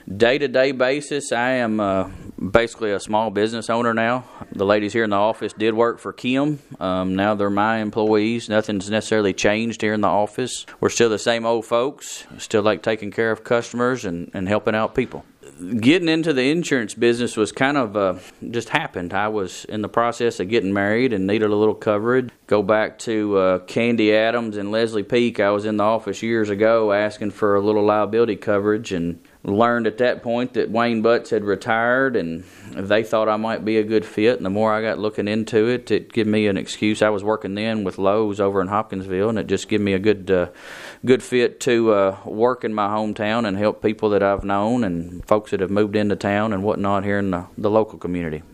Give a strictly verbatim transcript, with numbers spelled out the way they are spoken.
Day-to-day basis, I am uh, basically a small business owner now. The ladies here in the office did work for Kim. Um, now they're my employees. Nothing's necessarily changed here in the office. We're still the same old folks. Still like taking care of customers and, and helping out people. Getting into the insurance business was kind of uh, just happened. I was in the process of getting married and needed a little coverage. Go back to uh, Candy Adams and Leslie Peak. I was in the office years ago asking for a little liability coverage and learned at that point that Wayne Butts had retired and they thought I might be a good fit. And the more I got looking into it, it gave me an excuse. I was working then with Lowe's over in Hopkinsville, and it just gave me a good uh, good fit to uh, work in my hometown and help people that I've known and folks that have moved into town and whatnot here in the, the local community.